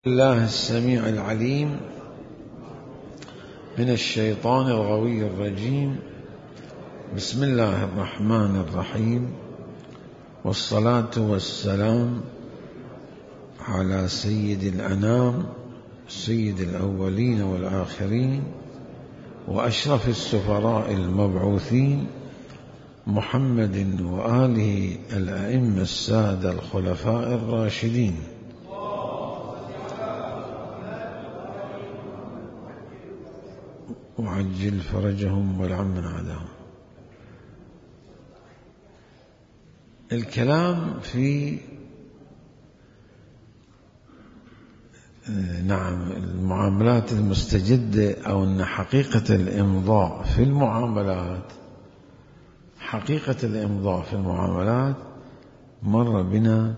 الله السميع العليم من الشيطان الغوي الرجيم. بسم الله الرحمن الرحيم، والصلاة والسلام على سيد الأنام، سيد الأولين والآخرين، وأشرف السفراء المبعوثين، محمد وآله الأئمة السادة الخلفاء الراشدين. وعجل فرجهم والعم من عداهم. الكلام في المعاملات المستجدة، أو أن حقيقة الإمضاء في المعاملات، حقيقة الإمضاء في المعاملات مر بنا،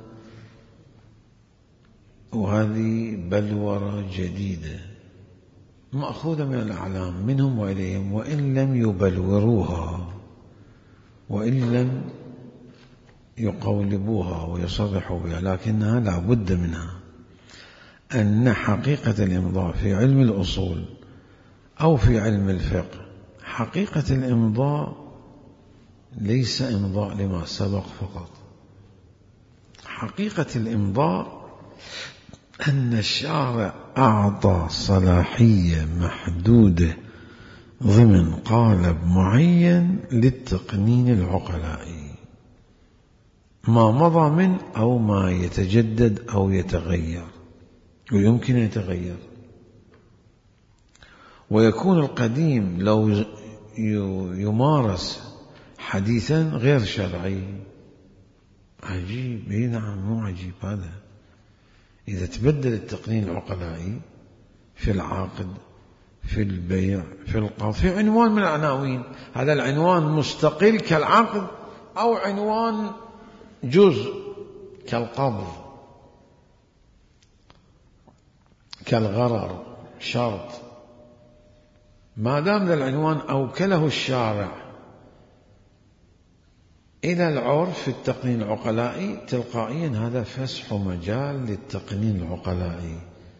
وهذه بلورة جديدة مأخوذة من الأعلام منهم وإليهم، وإن لم يبلوروها وإن لم يقولبوها ويصرحوا بها، لكنها لا بد منها. أن حقيقة الإمضاء في علم الأصول أو في علم الفقه، حقيقة الإمضاء ليس إمضاء لما سبق فقط. حقيقة الإمضاء أن الشارع أعطى صلاحية محدودة ضمن قالب معين للتقنين العقلائي، ما مضى من أو ما يتجدد أو يتغير، ويمكن يتغير، ويكون القديم لو يمارس حديثا غير شرعي. عجيب، نعم، مو عجيب هذا. إذا تبدل التقنين العقلائي في العقد، في البيع، في القبض، في عنوان من العناوين، هذا العنوان مستقل كالعقد، أو عنوان جزء كالقبض، كالغرر، شرط، ما دام العنوان أوكله الشارع إلى العرف في التقنين العقلائي، تلقائيا هذا فسح مجال للتقنين العقلائي،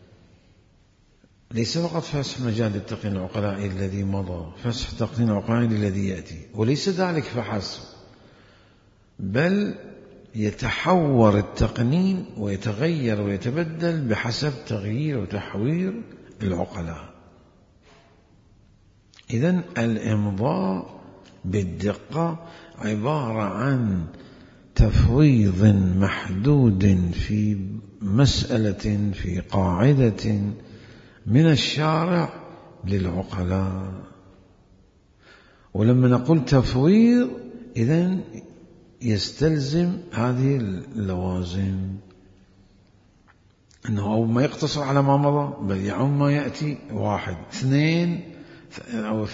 ليس فقط فسح مجال للتقنين العقلائي الذي مضى، فسح التقنين العقلائي الذي يأتي. وليس ذلك فحسب، بل يتحور التقنين ويتغير ويتبدل بحسب تغيير وتحوير العقلاء. إذن الإمضاء بالدقة عبارة عن تفويض محدود في مسألة، في قاعدة من الشارع للعقلاء. ولما نقول تفويض، إذن يستلزم هذه اللوازم، أنه أو ما يقتصر على ما مضى، بل يعم ما يأتي. 1 2 أو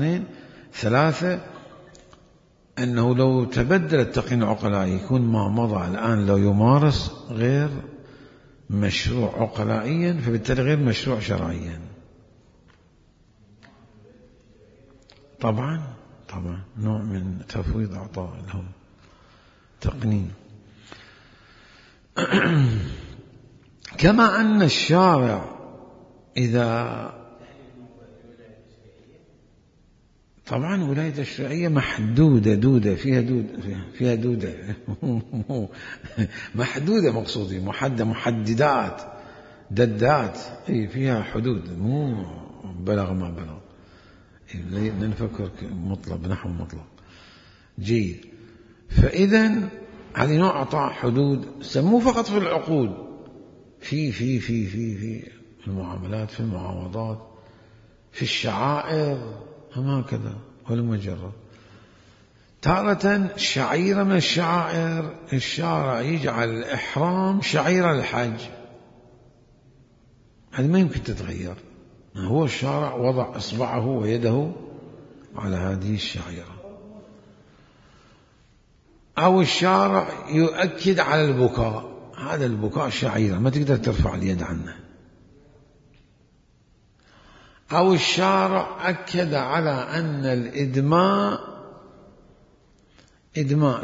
3 أنه لو تبدل التقنين العقلائي يكون ما مضى الآن لو يمارس غير مشروع عقلائيا، فبالتالي غير مشروع شرعيا. طبعا نوع من تفويض أعطاء لهم تقنين. كما أن الشارع إذا طبعا ولاية الشرعية محدودة، فيها دودة محدودة، مقصودي محددات، ددات، فيها حدود، مو بلغ ما بلغ، نفكر مطلق نحو مطلق. جيد. فإذا هذه نوع أعطاء حدود، سموه فقط في العقود، في المعاملات، في المعاوضات، في الشعائر، هكذا ولا مجرد. تارة شعيرة من الشعائر، الشارع يجعل الإحرام شعيرة الحج، هذه ما يمكن تتغير. هو الشارع وضع إصبعه ويده على هذه الشعيرة. أو الشارع يؤكد على البكاء، هذا البكاء شعيرة ما تقدر ترفع اليد عنه. أو الشارع أكد على أن الإدماء، إدماء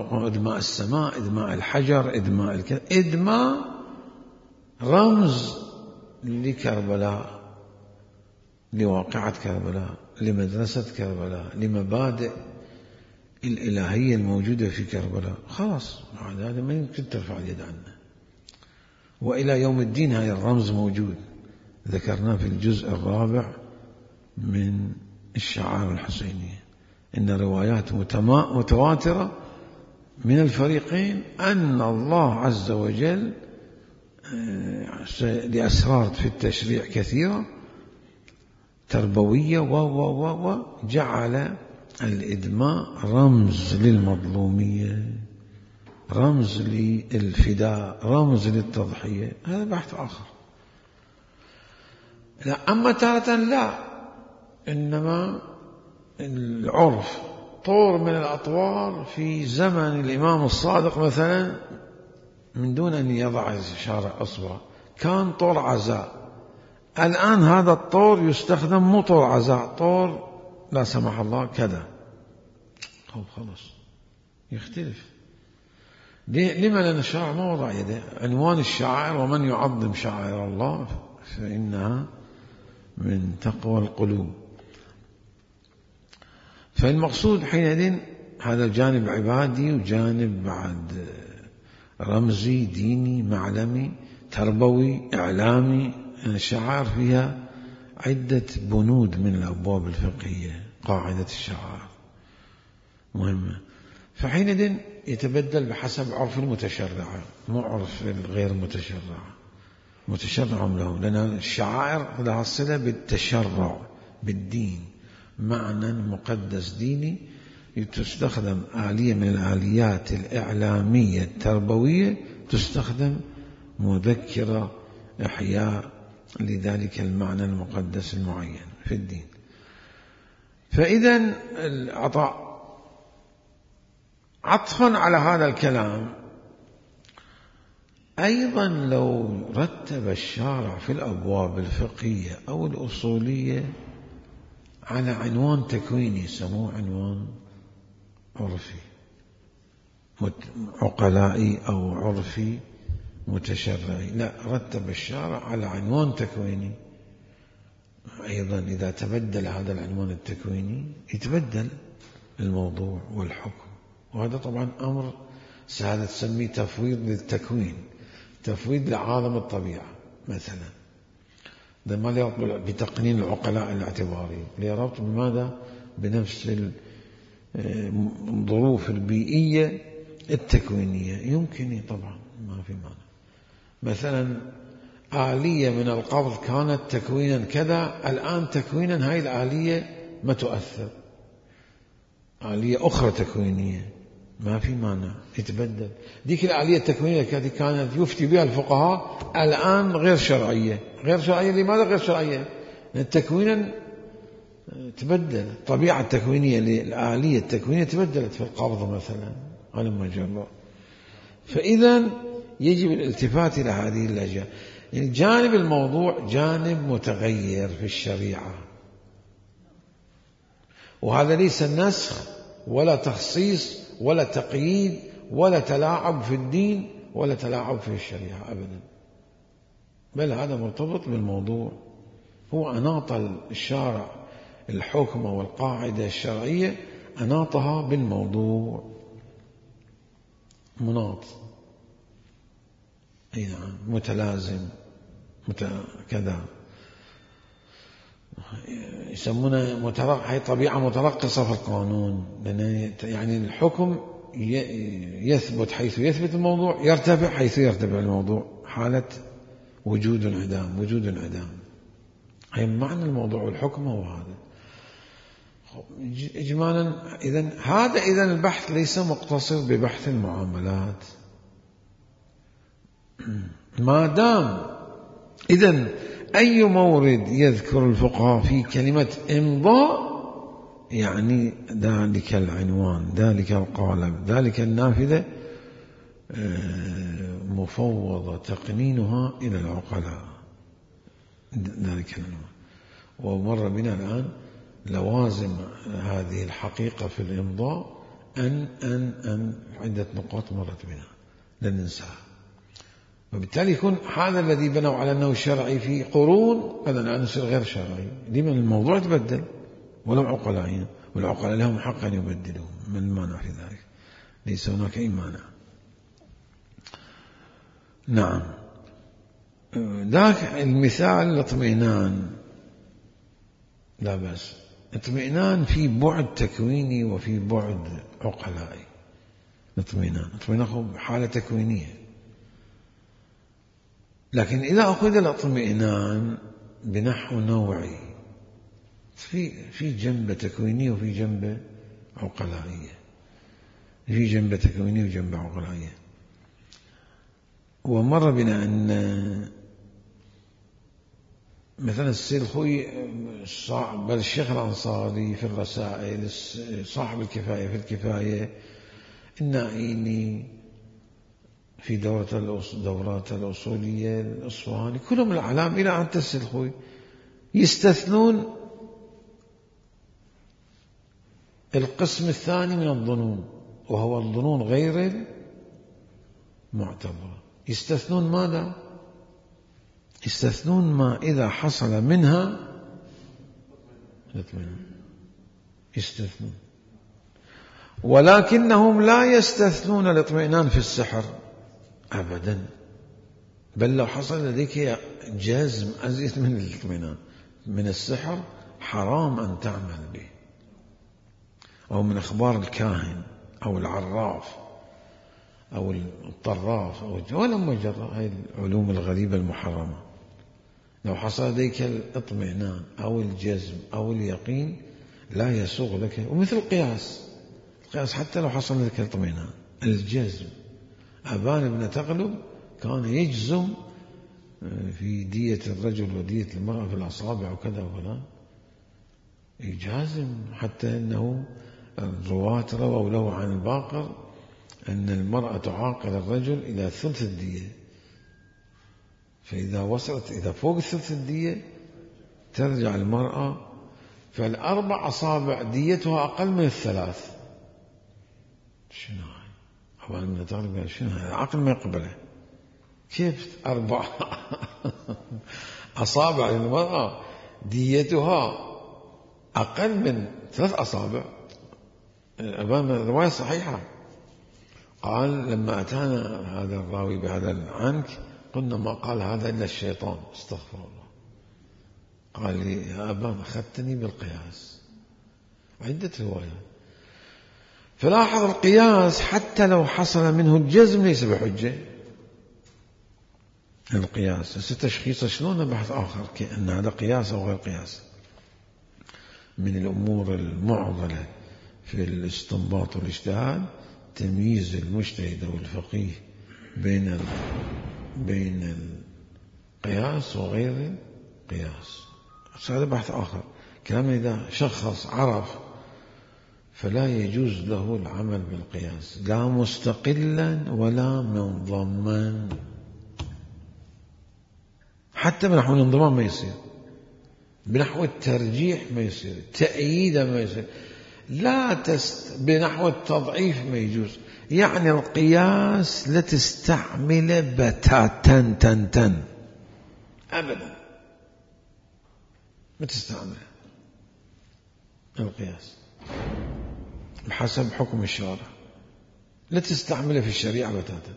السماء، إدماء الحجر، إدماء رمز لكربلاء، لواقعة كربلاء، لمدرسة كربلاء، لمبادئ الإلهية الموجودة في كربلاء، خلاص هذا ما يمكن ترفع اليد عنه. وإلى يوم الدين هذا الرمز موجود، ذكرناه في الجزء الرابع من الشعائر الحسينية، إن روايات متواترة من الفريقين أن الله عز وجل لأسرار في التشريع كثيرة تربوية وجعل الإدماء رمز للمظلومية، رمز للفداء، رمز للتضحية. هذا بحث آخر. لا، أما تارة لا، إنما العرف طور من الأطوار في زمن الإمام الصادق مثلا، من دون أن يضع الشارع أصبع، كان طور عزاء. الآن هذا الطور يستخدم مو طور عزاء، طور لا سمح الله كذا، خلاص يختلف. لما؟ لأن الشرع ما وضع يده. عنوان الشعائر: ومن يعظم شعائر الله فإنها من تقوى القلوب. فالمقصود حينئذ هذا الجانب عبادي، وجانب بعد رمزي ديني معلمي تربوي إعلامي. الشعائر فيها عدة بنود من الأبواب الفقهية، قاعدة الشعائر مهمة. فحينئذ يتبدل بحسب عرف المتشرع، مو عرف الغير متشرع له، لأن الشعائر لها صلة بالتشرع بالدين، معنى مقدس ديني، تستخدم آلية من الآليات الإعلامية التربوية، تستخدم مذكرة إحياء لذلك المعنى المقدس المعين في الدين. فإذا عطفا على هذا الكلام أيضا لو رتب الشارع في الأبواب الفقهية أو الأصولية على عنوان تكويني، يسموه عنوان عرفي عقلائي أو عرفي متشرعي، لا، رتب الشارع على عنوان تكويني. أيضا إذا تبدل هذا العنوان التكويني يتبدل الموضوع والحكم، وهذا طبعا أمر سهل تسميه تفويض للتكوين، تفويض لعالم الطبيعة مثلا. ده ما يربط بتقنين العقلاء الاعتباري، يربط بماذا؟ بنفس الظروف البيئية التكوينية. يمكن طبعا ما في معنى. مثلا آلية من القبض كانت تكوينا كذا، الآن تكوينا هاي الآلية ما تؤثر، آلية أخرى تكوينية، ما في معنى يتبدل. ديك الآلية التكوينية التي كانت يفتي بها الفقهاء الآن غير شرعية. غير شرعية لماذا غير شرعية؟ لأن تكوينا تبدل، الطبيعة التكوينية للآلية التكوينية تبدلت في القبض مثلا على ما جرى. فإذا يجب الالتفات إلى هذه اللهجة. الجانب الموضوع جانب متغير في الشريعة، وهذا ليس نسخ ولا تخصيص ولا تقييد ولا تلاعب في الدين ولا تلاعب في الشريعة أبدا، بل هذا مرتبط بالموضوع. هو أناط الشارع الحكم والقاعدة الشرعية، أناطها بالموضوع، مناط، أي نعم، متلازم كذا، يسمونه هي طبيعة مترقصة في القانون. يعني الحكم يثبت حيث يثبت الموضوع، يرتفع حيث يرتفع الموضوع، حالة وجود انعدام، وجود انعدام. هي معنى الموضوع والحكم هو هذا إجمالا. هذا البحث ليس مقتصر ببحث المعاملات، ما دام إذن أي مورد يذكر الفقهاء في كلمة إمضاء يعني ذلك العنوان، ذلك القالب، ذلك النافذة مفوضة تقنينها إلى العقلاء، ذلك العنوان. ومر بنا الآن لوازم هذه الحقيقة في الإمضاء أن عدة نقاط مرت بنا لن ننساها. وبالتالي يكون هذا الذي بنوا على أنه شرعي في قرون هذا الآن يصير غير شرعي. لمن الموضوع تبدل ولو عقلاء، والعقلاء لهم حق أن يبدلوا، من المانع في ذلك؟ ليس هناك أي مانع. نعم. ذاك المثال الاطمئنان لا بأس، اطمئنان في بعد تكويني وفي بعد عقلائي. الاطمئنان حالة تكوينية، لكن إذا أخذ الاطمئنان بنحو نوعي، في جنبة تكوينية وفي جنبة عقلائية، في جنبة تكوينية وجنبة عقلائية. ومر بنا أن مثلا السيد الخوي بل الشيخ الأنصاري في الرسائل، صاحب الكفاية في الكفاية، النائيني في دورات الأصولية، الأصفهاني، كلهم الأعلام إلى أن السيد الخوي يستثنون القسم الثاني من الظنون، وهو الظنون غير المعتبرة. يستثنون ماذا؟ يستثنون ما إذا حصل منها الاطمئنان، يستثنون. ولكنهم لا يستثنون الاطمئنان في السحر أبدا، بل لو حصل لديك جزم أزيد من الاطمئنان من السحر حرام أن تعمل به، أو من أخبار الكاهن أو العراف أو الطراف ولا مجرد هذه العلوم الغريبة المحرمة. لو حصل لديك الاطمئنان أو الجزم أو اليقين لا يسوغ لك. ومثل القياس حتى لو حصل لك الاطمئنان، الجزم، أبان بن تغلب كان يجزم في دية الرجل ودية المرأة في الأصابع وكذا وكذا، يجازم، حتى أنه الرواة رووا له عن الباقر أن المرأة تعاقل الرجل إلى ثلث الدية، فإذا وصلت إذا فوق ثلث الدية ترجع المرأة، فالأربع أصابع ديتها أقل من الثلاث. شنو هاي؟ أول من تغلب شنو هاي؟ العقل ما يقبله. كيف 4 أصابع للمرأة ديتها أقل من 3 أصابع؟ أمام الرواية صحيحة. قال لما أتانا هذا الراوي بهذا العنك قلنا ما قال هذا إلا الشيطان، استغفر الله. قال لي يا أبان أخذتني بالقياس، عدة روايات. فلاحظ القياس حتى لو حصل منه الجزم ليس بحجة. القياس تشخيص شلون بحث آخر أن هذا قياس أو غير قياس. من الأمور المعضلة في الاستنباط والاجتهاد تمييز المجتهد أو الفقيه بين القياس وغير القياس. هذا بحث آخر. كلام إذا شخص عرف فلا يجوز له العمل بالقياس، لا مستقلا ولا منضما. حتى بنحو الانضمام ما يصير، بنحو الترجيح ما يصير، تأييد ما يصير، بنحو التضعيف ما يجوز. يعني القياس لا تستعمل بتاتا تن أبدا، ما تستعمل القياس بحسب حكم الشارع، لا تستعمله في الشريعة بتاتا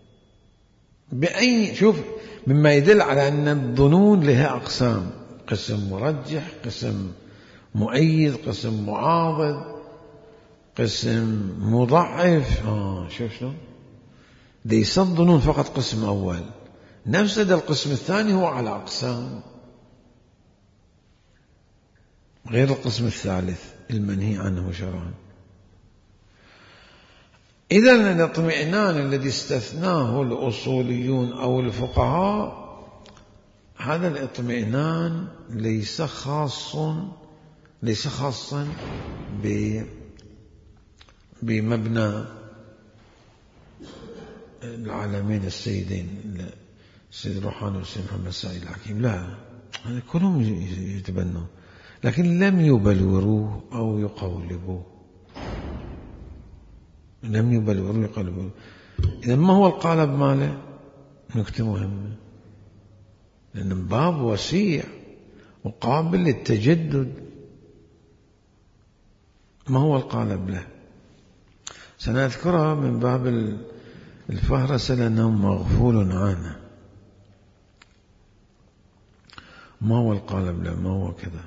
بأي. شوف، مما يدل على أن الظنون لها أقسام: قسم مرجح، قسم مؤيد، قسم معاضد، قسم مضعف. شوف شلون ليس الظنون فقط قسم أول، نفس القسم الثاني هو على أقسام غير القسم الثالث المنهي عنه شرعا. إذن الاطمئنان الذي استثناه الأصوليون أو الفقهاء، هذا الاطمئنان ليس خاصا بمبنى العالمين السيدين السيد الروحاني والسيد محمد سعيد الحكيم، لا، هذا كلهم يتبنوا، لكن لم يبلوروه أو يقولبوه، إذا ما هو القالب ماله؟ نكتة مهمة، لأن باب وسيع وقابل للتجدد. ما هو القالب له؟ سنذكرها من باب الفهرسة لأنه مغفول عنه. ما هو القالب له؟ ما هو كذا؟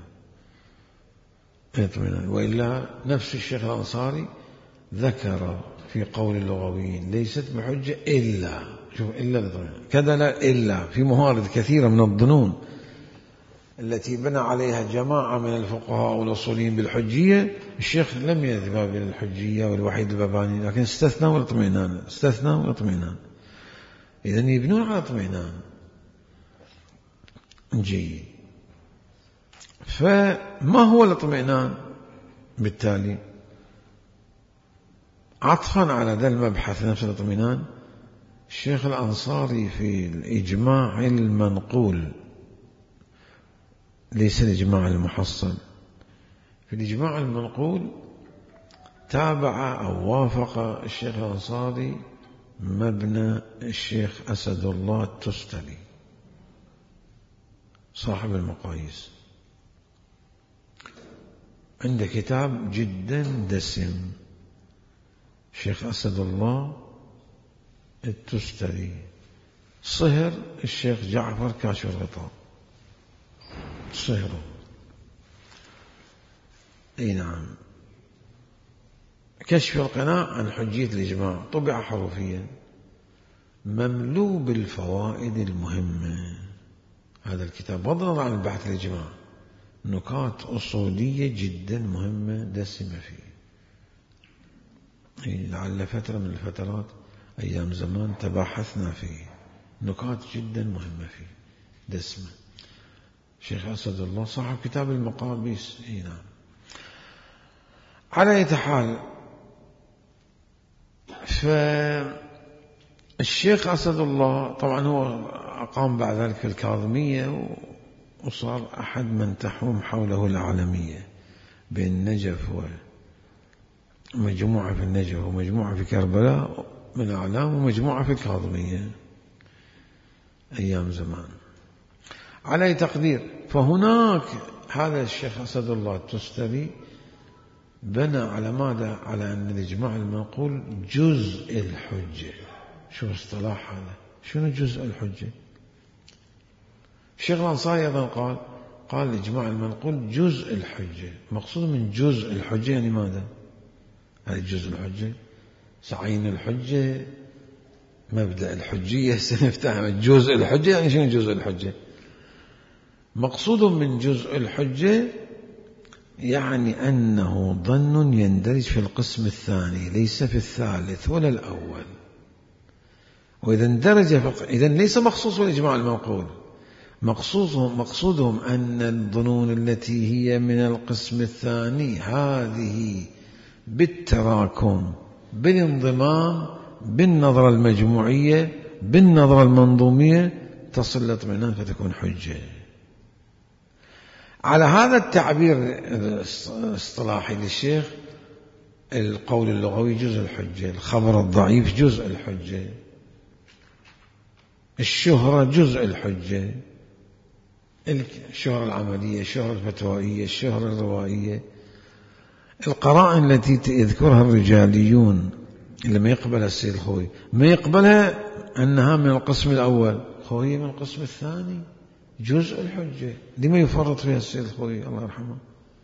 وإلا نفس الشيخ الأنصاري ذكر في قول اللغويين ليست بحجة إلا، شوف إلا كذا، لا إلا في موارد كثيرة من الظنون التي بنى عليها جماعة من الفقهاء والأصوليين بالحجية. الشيخ لم يذهب إلى الحجية والوحيد الباباني، لكن استثنى والاطمئنان، استثنى والاطمئنان. إذن يبنون على اطمئنان جيد. فما هو الاطمئنان؟ بالتالي عطفا على ذا المبحث نفس الاطمئنان، الشيخ الأنصاري في الإجماع المنقول، ليس الإجماع المحصل، في الإجماع المنقول تابع أو وافق الشيخ الأنصاري مبنى الشيخ أسد الله التستري صاحب المقاييس. عنده كتاب جدا دسم، الشيخ أسد الله التستري، صهر الشيخ جعفر كاشف الغطاء، صهره. اي نعم. كشف القناع عن حجية الإجماع طبع حرفيا، مملوء بالفوائد المهمة. هذا الكتاب بغض النظر عن البحث الإجماع، نكات أصولية جدا مهمة دسمة فيه. لعل فترة من الفترات أيام زمان تباحثنا فيه، نكات جدا مهمة فيه دسمة. شيخ أسد الله صاحب كتاب المقابيس. نعم. على أي حال، فالشيخ أسد الله طبعا هو أقام بعد ذلك في الكاظمية، وصار أحد من تحوم حوله العالمية بين النجف ومجموعة في النجف ومجموعة في كربلاء من أعلام ومجموعة في الكاظمية أيام زمان. على أي تقدير، فهناك هذا الشيخ أسد الله التستري بنى على ماذا؟ على أن الإجماع المنقول جزء الحجة. شو اصطلاح هذا؟ شنو جزء الحجة؟ الشيخ الأنصاري أيضا قال الإجماع المنقول جزء الحجة. مقصود من جزء الحجة يعني ماذا؟ هذا جزء الحجة سعين الحجة، مبدأ الحجية سنفتهم. جزء الحجة يعني شنو جزء الحجة؟ مقصود من جزء الحجة يعني أنه ظن يندرج في القسم الثاني ليس في الثالث ولا الأول. وإذا اندرج إذن ليس مخصوص بالإجماع المنقول، مقصودهم أن الظنون التي هي من القسم الثاني هذه بالتراكم، بالانضمام، بالنظرة المجموعية، بالنظرة المنظومية تصل للاطمئنان فتكون حجة. على هذا التعبير الاصطلاحي للشيخ، القول اللغوي جزء الحجة، الخبر الضعيف جزء الحجة، الشهرة جزء الحجة، الشهرة العملية، الشهرة الفتوائية، الشهرة الروائية، القرائن التي يذكرها الرجاليون لما يقبل السيد الخوي ما يقبلها أنها من القسم الأول، خوي من القسم الثاني جزء الحجة. لما يفرط فيها السيد الخوي الله يرحمه؟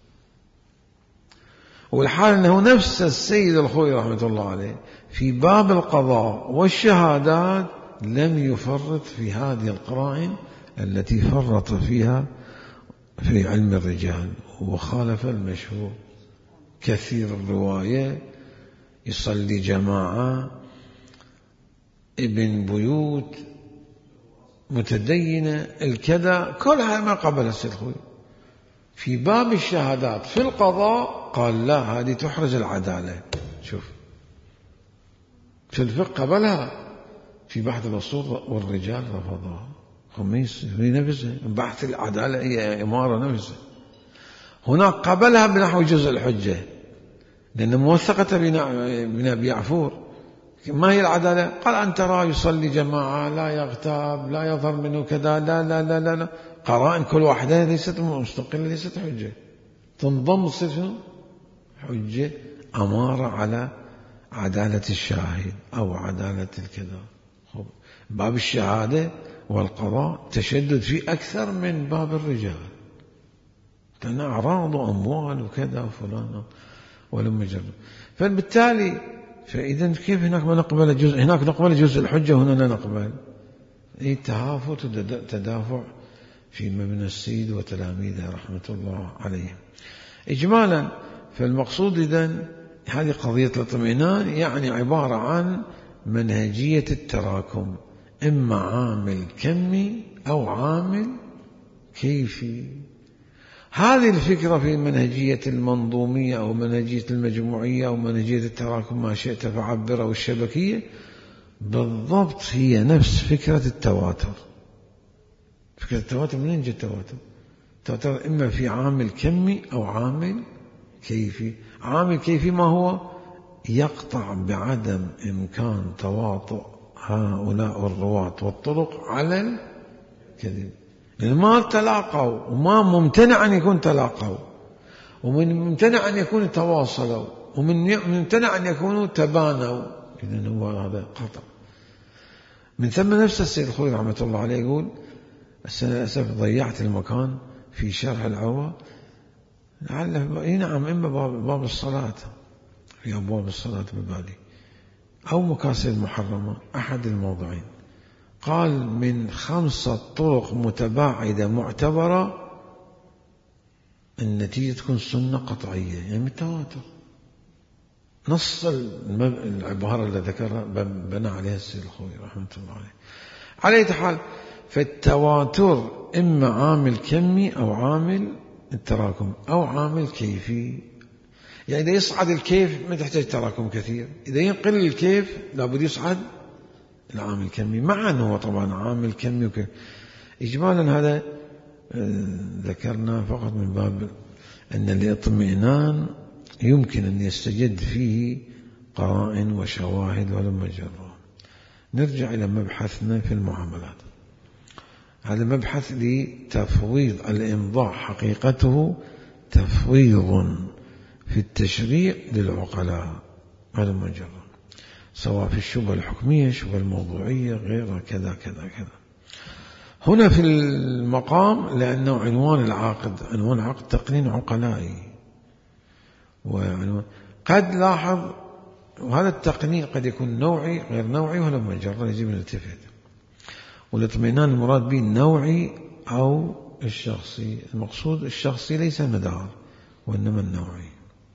والحال أنه نفس السيد الخوي رحمة الله عليه في باب القضاء والشهادات لم يفرط في هذه القرائن التي فرط فيها في علم الرجال، وخالف المشهور. كثير الرواية، يصلي جماعة، ابن بيوت، متدينة، الكذا، كل هذا ما قبل السيد الخوي. في باب الشهادات في القضاء قال لا، هذه تحرز العدالة. شوف، في الفقه قبلها، في بحث الأصول والرجال رفضها. خميس في نفسه بحث العدالة هي إمارة نفسه. هناك قبلها بنحو جزء الحجة، لأن موثقة بن أبي يعفور ما هي العدالة؟ قال أن ترى يصلي جماعة، لا يغتاب، لا يظهر منه كذا، لا لا لا لا, لا. قرائن كل واحدة ليست مستقلة، ليست حجة، تنضم تصير شنو؟ حجة أمارة على عدالة الشاهد أو عدالة الكذا. باب الشهادة والقضاء تشدد فيه أكثر من باب الرجال، كان أعراض وأموال وكذا وفلان ولم يجرب. فبالتالي فإذا كيف هناك ما نقبل جزء، هناك نقبل جزء الحجة وهنا لا نقبل؟ تهافت وتدافع في مبنى السيد وتلاميذه رحمة الله عليهم. إجمالا فالمقصود إذن هذه قضية الاطمئنان يعني عبارة عن منهجية التراكم، إما عامل كمي أو عامل كيفي. هذه الفكرة في منهجية المنظومية أو منهجية المجموعية أو منهجية التراكم ما شئت فعبر أو الشبكية بالضبط هي نفس فكرة التواتر. فكرة التواتر منين جاء التواتر؟ التواتر إما في عامل كمي أو عامل كيفي. عامل كيفي ما هو؟ يقطع بعدم إمكان تواطؤ هؤلاء الرواة والطرق على الكذب، لأن ما تلاقوا وما ممتنع أن يكون تلاقوا، ومن ممتنع أن يكون تواصلوا، ومن ممتنع أن يكونوا تبانوا. إذن هو هذا قطع. من ثم نفس السيد الخوئي رحمة الله عليه يقول للأسف ضيعت المكان في شرح العوى، لعله نعم إما باب الصلاة، في أبواب الصلاة ببالي أو مكاسب المحرمة، أحد الموضوعين. قال من 5 طرق متباعدة معتبرة النتيجة تكون سنة قطعية، يعني التواتر. نص العبارة اللي ذكرها بنى عليها السيد الخوئي رحمة الله عليه. على أي حال فالتواتر إما عامل كمي أو عامل التراكم أو عامل كيفي. يعني إذا يصعد الكيف ما تحتاج تراكم كثير، إذا ينقل الكيف لابد يصعد العامل الكمي، مع أنه طبعا عامل كمي وكيف. إجمالا هذا ذكرنا فقط من باب أن الاطمئنان يمكن أن يستجد فيه قرائن وشواهد ولما جرى. نرجع إلى مبحثنا في المعاملات. هذا مبحث لتفويض الإمضاء، حقيقته تفويض في التشريع للعقلاء ولما جرى، سواء في الشبهة الحكمية، الشبهة الموضوعية، غيرها كذا كذا كذا. هنا في المقام لأنه عنوان العقد عنوان عقد تقنين عقلائي، وعنوان قد لاحظ وهذا التقنين قد يكون نوعي غير نوعي ولما جرى يجب أن نلتفت. والاطمئنان المراد به النوعي أو الشخصي. المقصود الشخصي ليس المدار وإنما النوعي.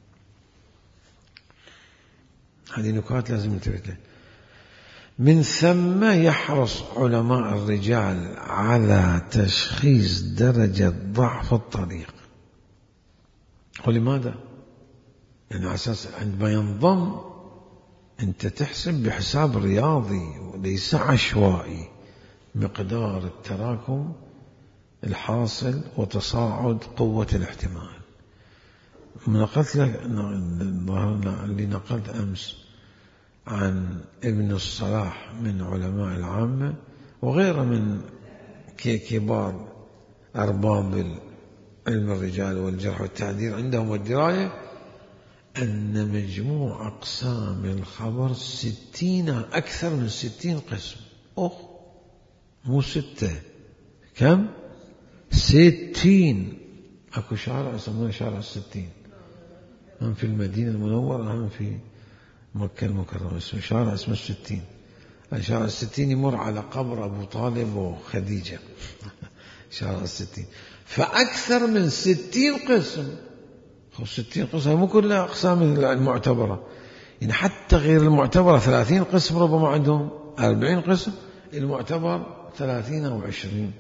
هذه نكات لازم نلتفت لها. من ثم يحرص علماء الرجال على تشخيص درجة ضعف الطريق. ولماذا؟ لأن يعني أساس عندما ينضم أنت تحسب بحساب رياضي وليس عشوائي مقدار التراكم الحاصل وتصاعد قوة الاحتمال. نقلت لك اللي نقلت أمس عن ابن الصلاح من علماء العامة وغيره من كبار أرباب علم الرجال والجرح والتعديل عندهم الدراية أن مجموع أقسام الخبر 60 أكثر من 60 قسم. مو 6 كم 60. أكو شارع يسمونه شارع 60 هم في المدينة المنورة هم في مكة المكرمة اسمه شارع اسمه 60. شارع 60 يمر على قبر أبو طالب وخديجة شارع 60. فأكثر من 60 قسم. 60 قسم مو كلها أقسام المعتبرة، يعني حتى غير المعتبرة 30 قسم ربما عندهم 40 قسم، المعتبر 30 أو 20.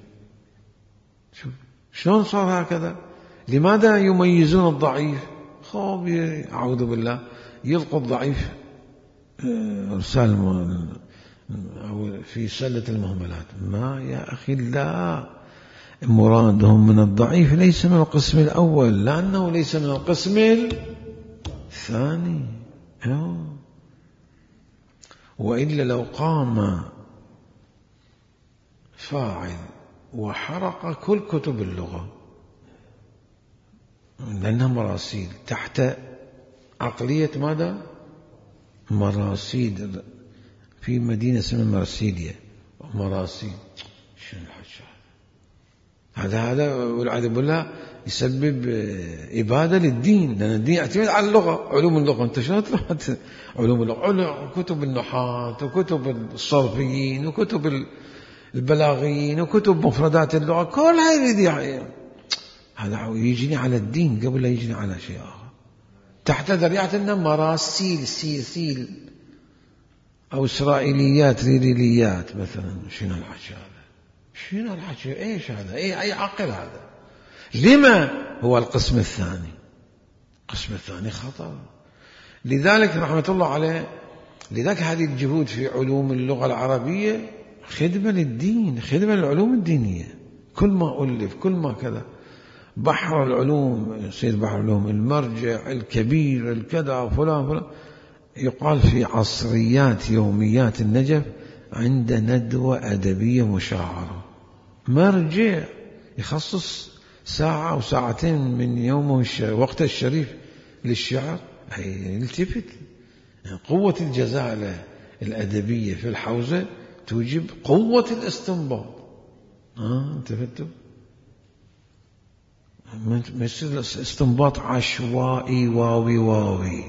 شلون صار هكذا؟ لماذا يميزون الضعيف؟ أعوذ بالله يلقوا الضعيف أو في سلة المهملات. ما يا أخي لا، مرادهم من الضعيف ليس من القسم الأول لأنه ليس من القسم الثاني. وإلا لو قام فاعل وحرق كل كتب اللغة لأنها مراسيل تحت عقلية ماذا؟ مراسيل، في مدينة اسمها مرسيليا مراسيل. شنو الحكي هذا والعياذ بالله يسبب إبادة للدين، لأن الدين يعتمد على اللغة، علوم اللغة. أنت شلون تروح علوم اللغة؟ كتب النحاة وكتب الصرفيين وكتب البلاغيين وكتب مفردات اللغة كلها يريد هذا يجيني على الدين قبل لا يجيني على شيء آخر، تحت ذريعة أنه مراسيل سيل أو إسرائيليات ريليات مثلا. شنو الحكي هذا؟ شنو الحكي؟ إيش هذا؟ أي عقل هذا؟ لما هو القسم الثاني؟ القسم الثاني خطأ. لذلك رحمة الله عليه، لذلك هذه الجهود في علوم اللغة العربية خدمة للدين، خدمة للعلوم الدينية. كل ما ألف كل ما كذا بحر العلوم يصير بحر العلوم، المرجع الكبير الكذا فلان. يقال في عصريات يوميات النجف عند ندوة أدبية مشاعرة، مرجع يخصص ساعة أو ساعتين من يومه وقت الشريف للشعر. يلتفت قوة الجزالة الأدبية في الحوزة توجب قوة الاستنباط. انتفتوا؟ ما يصير استنباط عشوائي واوي.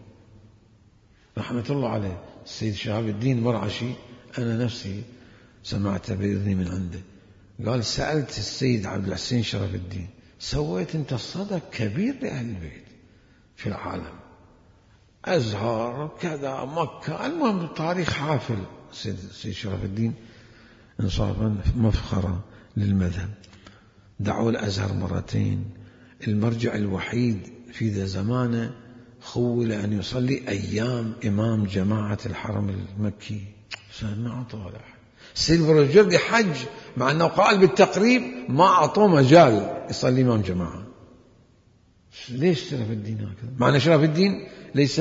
رحمة الله عليه السيد شهاب الدين مرعشي، أنا نفسي سمعت بإذني من عنده، قال سألت السيد عبد الحسين شرف الدين سويت أنت صدى كبير لأهل البيت في العالم، أزهر كذا مكة، المهم تاريخ حافل. السيد شرف الدين انصافا مفخرة للمذهب، دعوا الأزهر مرتين، المرجع الوحيد في ذا زمانه خول أن يصلي أيام إمام جماعة الحرم المكي، ما أعطوه له. السيد البروجردي حج مع أنه قال بالتقريب ما أعطوه مجال يصلي إمام جماعة. ليش شرف الدين هكذا؟ مع أن شرف الدين ليس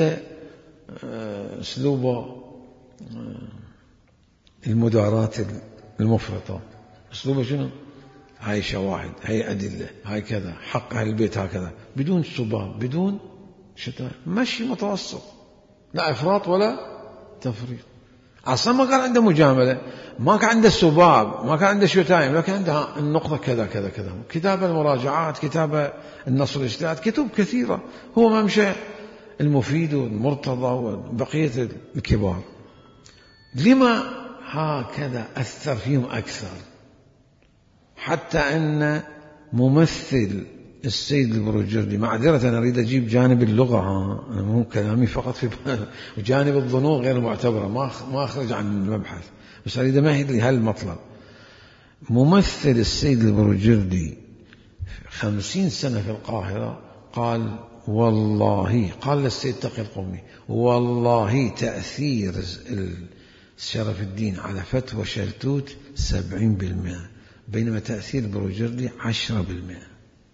أسلوبه المدارات المفرطة، أسلوبه شنو؟ هاي شواهد، هاي أدلة، هاي كذا، حق أهل البيت هكذا، بدون سباب بدون شتاء، مشي متوسط، لا إفراط ولا تفريط. أصلا ما كان عنده مجاملة، ما كان عنده سباب، ما كان عنده شتايم، لكن عنده النقطة كذا كذا كذا، كتاب المراجعات، كتاب النصر الاجتهاد، كتب كثيرة. هو ما مشى المفيد والمرتضى وبقية الكبار. لما هكذا أثر فيهم أكثر؟ حتى أن ممثل السيد البروجردي، معذرة أنا أريد أجيب جانب اللغة، أنا مو كلامي فقط في جانب الظنون غير معتبرة، ما أخرج عن المبحث، بس أريد أمهد لهالمطلب. ممثل السيد البروجردي 50 سنة في القاهرة قال والله، قال للسيد تقي القومي والله تأثير شرف الدين على فتوى شلتوت 70%، بينما تأثير البروجردي 10%.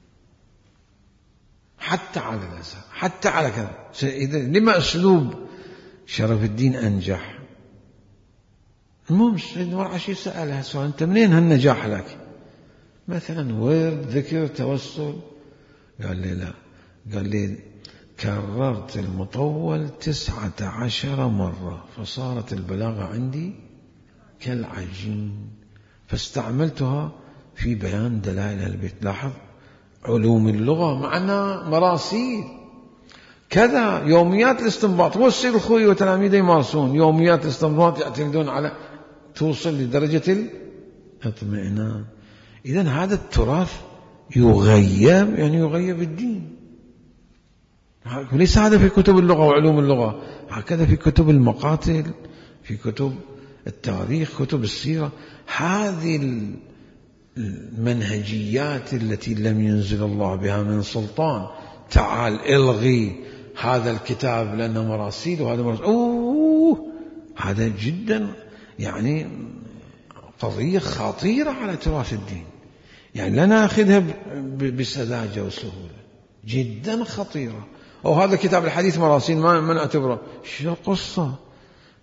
حتى على الأزهر، حتى على كذا. إذا لما أسلوب شرف الدين أنجح؟ المهم السيد مرعشي سألها سؤال، أنت منين هالنجاح لك؟ مثلا ورد ذكر توسل؟ قال لي لا، قال لي كررت المطول 19 مرة فصارت البلاغة عندي كالعجين، فاستعملتها في بيان دلائل البيت. لاحظ علوم اللغة معنا مراسيل كذا، يوميات الاستنباط، والسيد الخوي وتلاميذه يمارسون يوميات الاستنباط، يعتمدون على توصل لدرجة الاطمئنان. إذن هذا التراث يغيب، يعني يغيب الدين. ليس هذا في كتب اللغة وعلوم اللغة، هكذا في كتب المقاتل، في كتب التاريخ، كتب السيرة. هذه المنهجيات التي لم ينزل الله بها من سلطان، تعال الغي هذا الكتاب لأنه مراسيل وهذا مراسيل، هذا جدا يعني قضية خطيرة على تراث الدين، يعني لا نأخذها بسذاجة وسهولة، جدا خطيرة. أو هذا كتاب الحديث مراسيل ما نعتبره، شو القصة؟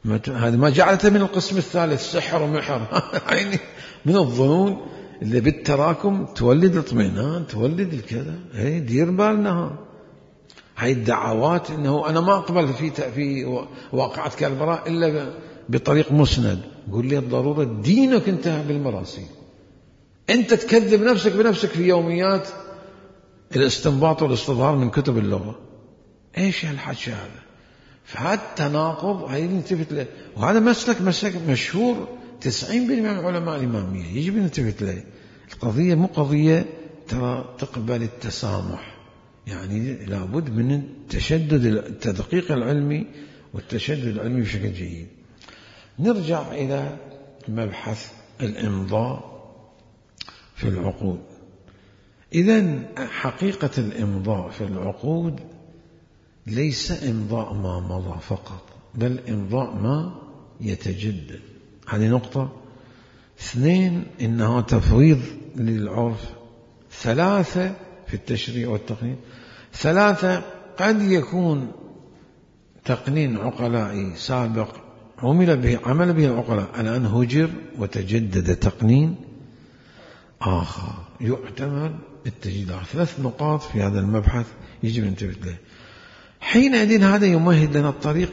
هذا ما جعلته من القسم الثالث سحر ومحر يعني من الظنون اللي بالتراكم تولد الاطمئنان، تولد الكذا. دير بالنا هاي الدعوات انه انا ما اقبل في واقعة كالبراء الا بطريق مسند. قول لي الضرورة دينك انتهى بالمراسيل. انت تكذب نفسك بنفسك في يوميات الاستنباط والاستظهار من كتب اللغة. ايش هالحكي هذا؟ فهذا التناقض هاي نلتفت له، وهذا مسلك مشهور 90% من علماء الإمامية يجب نلتفت له. القضية مو قضية ترى تقبل التسامح، يعني لابد من التدقيق العلمي والتشدد العلمي بشكل جيد. نرجع إلى مبحث الإمضاء في العقود. إذن حقيقة الإمضاء في العقود ليس إمضاء ما مضى فقط، بل إمضاء ما يتجدد. هذه نقطة. 2 إنها تفويض للعرف. 3 في التشريع والتقنين. 3 قد يكون تقنين عقلائي سابق عمل به العقلاء، الآن هجر وتجدد تقنين آخر يعتمد التجديد. 3 نقاط في هذا المبحث يجب أن ننتبه له. حينئذ هذا يمهد لنا الطريق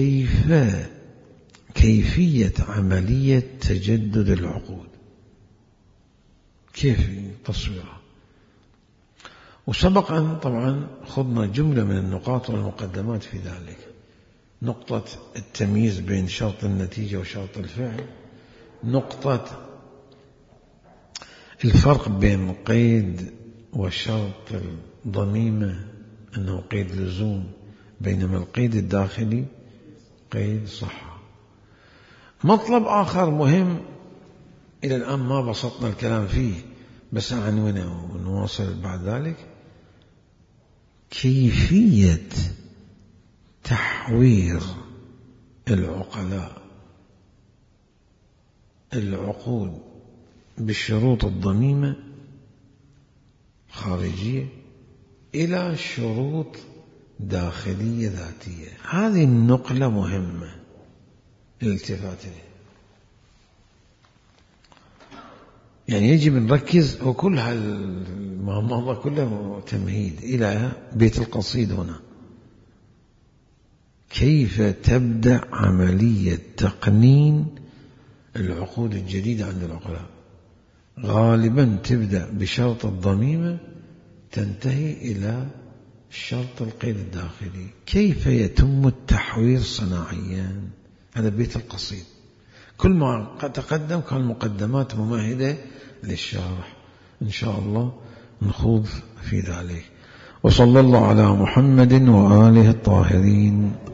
كيفية عملية تجدد العقود، كيف تصويرها. وسبق أن طبعا خضنا جملة من النقاط والمقدمات في ذلك. نقطة التمييز بين شرط النتيجة وشرط الفعل، نقطة الفرق بين قيد وشرط الضميمة أنه قيد لزوم، بينما القيد الداخلي قيد صحة. مطلب آخر مهم إلى الآن ما بسطنا الكلام فيه، بس عنونه ونواصل بعد ذلك. كيفية تحوير العقود بالشروط الضميمة خارجية إلى شروط داخلية ذاتية. هذه النقلة مهمة الالتفات إليها. يعني يجب نركز، وكل هالموضوع كله تمهيد إلى بيت القصيد هنا. كيف تبدأ عملية تقنين العقود الجديدة عند العقلاء؟ غالبا تبدأ بشرط الضميمة تنتهي إلى شرط القيد الداخلي. كيف يتم التحوير صناعيا؟ هذا بيت القصيد. كل ما تقدم كان مقدمات ممهدة للشارح. إن شاء الله نخوض في ذلك. وصلى الله على محمد وآله الطاهرين.